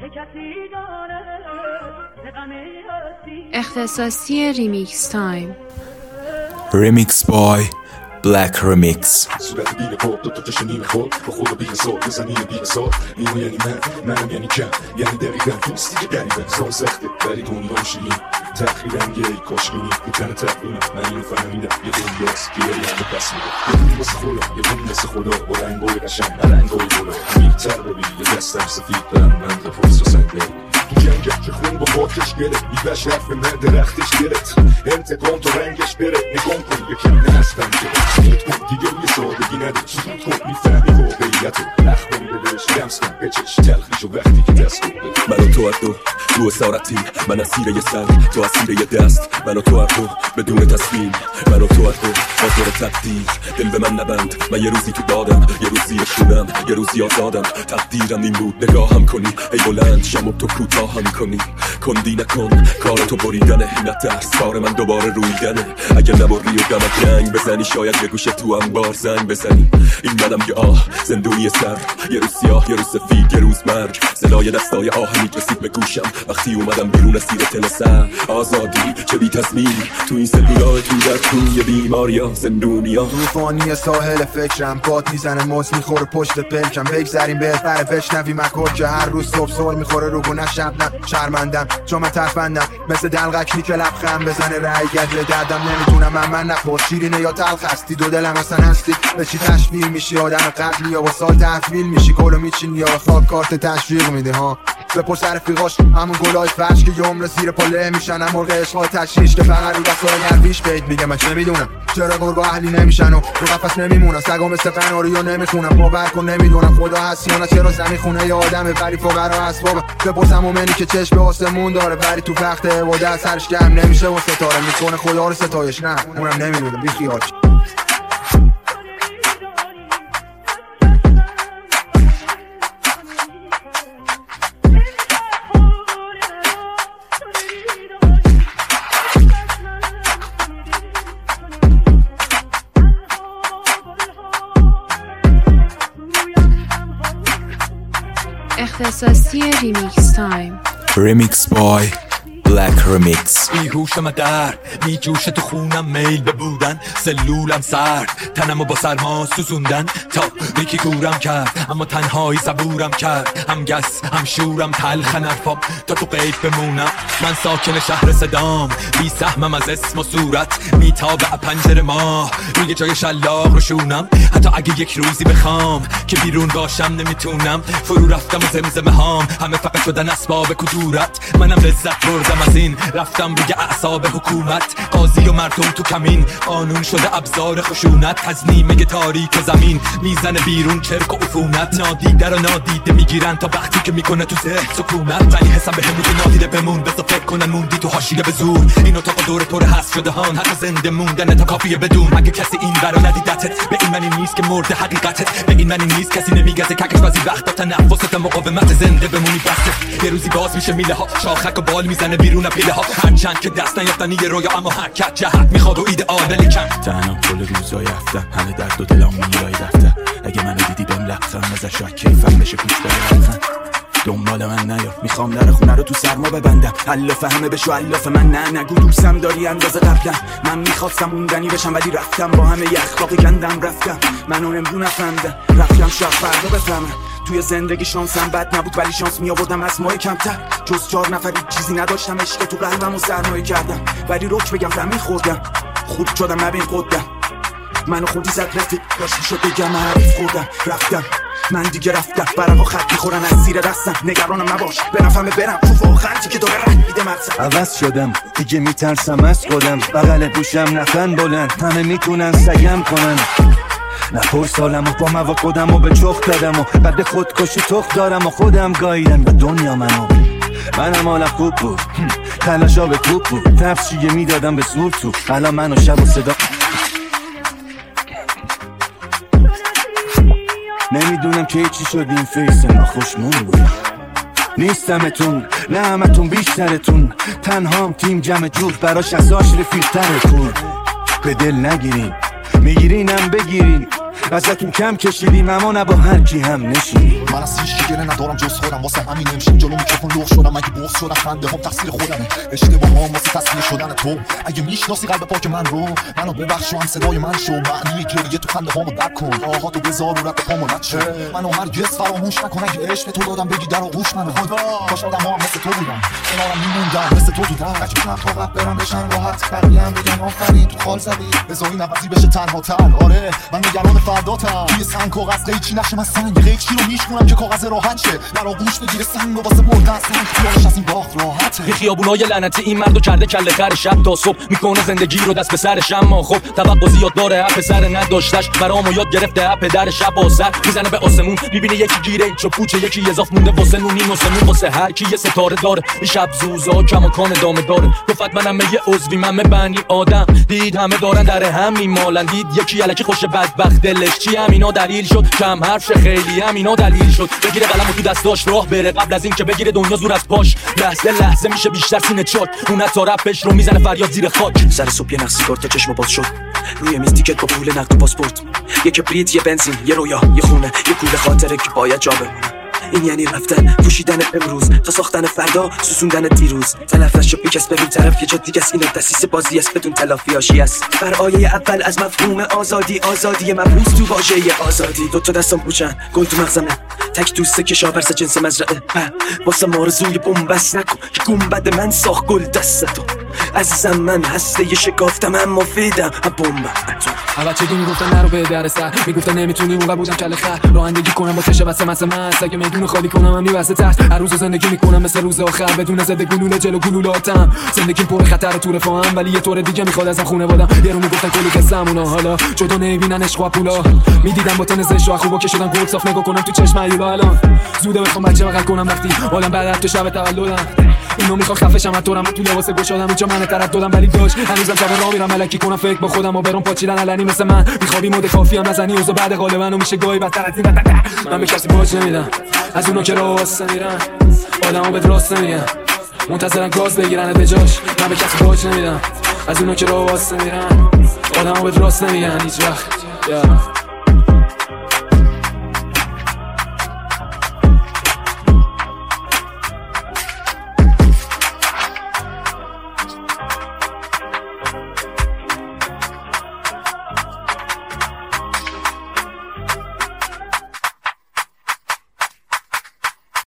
اختصاصی ریمیکس تایم. Remix by Black Remix. صورت بینه پاپ دو تا تشنیم خواب با خدا بیه سال بزنیم بیه سال نیمو یعنی منم یعنی کم یعنی دقیقا دوستی که قریبه سال سخته ولی دنیا شیرین تقریبا یه کاشکینی میکنه تقریبا من اینو فهمیدم یه دنیاست که یه رنگ پس میده یه دنی واسه خدا یه دنی واسه خدا با رنگای قشنگ رنگای بالا میتر ببین یه دستم سفید دارم من تا پوست و سنگه تو جنگه که خون با خاکش گره بیبش حرف من درختش گرت انتقام تو رنگش بره نگام کن یکم نهستم گره سکوت کن دیگه یه سادگی نده سکوت کن میفهمی واقعیتو نخبری بهش لمس کن بچش تلخیشو وقتی که دست کن من و تو از تو اسارتی من اسیر یه سر تو اسیر یه دست من و تو از تو بدون تصمیم من و تو از تو با تقدیر دل به من نبند من یه روزی تو دادم یه روزی شونم یه روزی آزادم تقدیرم این بود نگاهم کنی ای بلند شم و تو کوتاهم کنی کندی نکن کار تو بریدنه نترس کار من دوباره رویدنه اگه نبری و دمت جنگ بزنی شاید یه گوشه تو انبار زنگ بزنی این منم یه آه زندونی سر یه روز سیاه یه روز سفید یه روز مرگ صدای دستای آهنی رسید به گوشم وقتی اومدم بیرون از زیر تل سر آزادی چه بی تصمیم تو این سلولای تو در توی بیماریا زندونیا طوفانی ساحل فکرم باد میزنه موج میخوره پشت پلکم بگذریم بهتره بشنوی مکر که هر روز صبح سر میخوره رو گونه شب نه شرمندم چون من ترفندم مثل دلغکی که لبخند بزنه رای گجه دردم نمیتونم من نخور شیرینه یا تلخ هستی دو دلم اصلا هستی به چی تشویق میشی آدم قبلی یا با سال تحویل میشی گلو میچینی یا خاک کارت تشویق میده ها بپرس رفیقاش همون گلای فرش که یه عمر زیر پله میشن هم مرغ عشقای تشریش که فقط رو دستای درویش بید میگه من چه میدونم چرا گرگا اهلی نمیشن و رو قفس نمیمونن سگا مثل قناری و نمیخونن باور کن نمیدونم خدا هست یا نه چرا زمین خونه یه آدمه ولی فقرا هست بابا بپرسم مومنی که چشم به آسمون داره ولی تو وقت عبادت سرش گرم نمیشه و ستاره میکنه خدا رو ستایش نه اونم نمیدونم بی خیال اختصاصی ریمیکس تایم. Remix by Black Remix. بیهوشم درد میجوشه تو خونم میل به بودن سلولم سرد تنمو با سرما سوزوندن تا یکی گورم کرد اما تنهایی صبورم کرد هم گس هم شورم تلخن حرفام تا تو قید بمونم من ساکن شهر صدام بی سهمم از اسم و صورت میتابه پنجره ماه روی جای شلاق رو شونم حتی اگه یک روزی بخوام که بیرون باشم نمیتونم فرو رفتم و زمزمه هام همه فقط شدن اسباب کدورت منم لذت بردم از این رفتم روی اعصاب حکومت قاضی و مردم تو کمین قانون شده ابزار خشونت از نیمه تاریک زمین میزنه بیرون چرک و عفونت نادیده رو نادیده میگیرن تا وقتی که میکنه تو ذهن سکونت ولی حسم به همون نادیده بمون بذار فکر کنن موندی تو حاشیه به زور این اتاق دور پر هست شده هان حتی زنده موندن تا کافیه بدون اگه کسی این برا ندیدتت به این معنی نیست که مرده حقیقتت به این معنی نیست کسی نمیگزه ککش بعضی وقتا تنفست مقاومت زنده بمونی بسته یه روزی باز میشه میله ها شاخک و بال میزنه بیرون پیله ها هرچند که دست نیافتن یه رویا اما حرکت جهت میخواد و ایدئال ولی کم تنها کل روزای هفتم همه درد و دلم میرای دفتر اگه منو دیدی بهم لبخند بزن شاید کیفم بشه پوش بره لبخند دنبال من نیار میخوام در خونه رو تو سرما ببندم الاف همه بشو الاف من نه نگو دوستم داری اندازه قبلا من میخواستم موندنی بشم ولی رفتم با همه یه اخلاقی گندم رفتم منو امرو نفهمیدم رفتم شاید فردا بفهمم توی زندگی شانسم بد نبود ولی شانس می آوردم از ماه کمتر جز 4 نفری چیزی نداشتم عشق تو قلبم و سرمایه کردم ولی رک بگم زمین خوردم خود شدم نبین قدم منو خودی زد رفیق داشت شد بگم حریف خوردم رفتم من دیگه رفتم برقا خط میخورن از زیر دستم نگرانم نباش برفمه برم تو واقعا که داره رنگ میده مرسم عوض شدم دیگه میترسم از خودم بغل گوشم نخن بلند همه میتونن سگم کنن نپرس سالم و با مواد خودم و به چخ دادم و بعد خودکشی تخ دارم و خودم گاییدم به دنیا منم حالم خوب بود تلاشا به توپ بود تفشیه میدادم به سور تو الان منو شب و صدا نمیدونم که چی شد این فیس ناخوشمون بود نیستمتون نه همتون بیشترتون تنهام تیم جمع جور براش اساش رفیقترتون به دل نگیرین میگیرینم بگیرین ازتون کم کشیدیم اما نه با هر کی هم نشینیم. من از هیچ کی گله ندارم جز خودم، واسه همین نمیشم جلو میکروفون لخ شدم. اگه بغض شدم خنده هم تقصیر خودمه، اشتباه هم واسه تصویر شدن تو. اگه میشناسی قلب پاک من رو، منو ببخش و هم صدای من شو. معنی گریه تو خنده هامو بک کن، آها تو بذار و رد پامو رد شو. منو هرگز فراموش نکن، اگه عشق تو دادم بگی در آغوش منو. خدا کاش آدم‌ها هم مثل تو بودن، کنارم میموندن مثل تو بودن. نجونم تا قبل برم بشن راحت، بقیه هم بگن آفرین تو خال زدی. بذار این عوضی بشه تنها تر. آره من نگران فرداتم، توی سنگ کاغذ قیچی نقش من سنگ قیچی رو میشکنم که کاغذ راحت شه. در آغوش بگیره سنگ و واسه بردن سنگ خیالش از این باخت راحته. این خیابونای لعنتی این مردو کرده کله خر، شب تا صبح میکنه زندگی رو دست به سرش. اما خب توقع زیاد داره، اپ سر نداشتش برامو یاد گرفته. اپ در شب آسر میزنه به آسمون، میبینه یکی گیره چو پوچه، یکی اضاف مونده واسه نون. این آسمون واسه هر کی یه ستاره داره. این شب زوزا کماکان ادامه داره. گفت منم یه عضوی، من بنی آدم دید همه دارن در هم میمالن. دید یکی الکی خوش بدبخت دلش چی، همینا دلیل شد کم حرف شه خیلی، همینا دلیل شد بگیره قلمو تو دستاش راه بره قبل از این که بگیره دنیا زور از پاش. لحظه لحظه میشه بیشتر سینه چاک، اون تا رپش رو میزنه فریاد زیر خاک. سر صبح یه نقصی کارت چشمو باز شد، روی میز تیکت با پول نقد و پاسپورت، یه کبریت یه بنزین یه رویا یه خونه یه کوله خاطره که باید جا بمونه. این یعنی رفتن، پوشیدن امروز تا ساختن فردا، سوزوندن دیروز. تلفظ شو بیکس ببین طرف یه جا دیگه است. این دستیس بازی است بدون تلافی آشی است. بر آیه اول از مفهوم آزادی، آزادی مبعوث تو واژه آزادی. دوتا دستم پوچن گل تو مغزمه، تک دوسته که شاورس جنس مزرعه. واسه مارزوی بومبست نکن که گنبد من ساخت گل دستتو. عزیزم من هسته شکافتم اما فیدم بومب. اول چگی میگفتن نرو به در سر، میگفتن نمیتونی اونقدر بودم کله خر. رانندگی کنم با چشه بسه مثل من، اگه میدون خالی کنم هم میبسته ترس. هر روز زندگی میکنم مثل روز آخر، بدون زده گلوله جلو گلولاتم. زندگی پر خطر و طور فهم، ولی یه طور دیگه میخواد ازم خونه بادم. یه رو میگفتن کلی قصه‌مونا، حالا جدا نمیبینن عشق و پولا. میدیدم با تن زشت و خوبا که شدن گل صاف، نگاه کنم تو چشم عیولا. الان زوده بخوام بچه بغل کنم وقتی حالم بعد از تو شب تولدم. اینو میخوام خفشم از دورم تو لباس گشادم، اینجا من طرف دادم ولی داش هنوزم شب راه میرم الکی کنم فکر با خودم و برام پاچیدن علنی مثل من. میخوابی مود کافی هم نزنی اوضاع بعد غالبا میشه گاهی بدتر از این. من به کسی باج نمیدم از اونا که راست میرن، آدمو به راست نمیگن منتظرن گاز بگیرن به جاش. من به کسی باج نمیدم از اونا که راست میرن، آدمو به راست نمیگن هیچ وقت.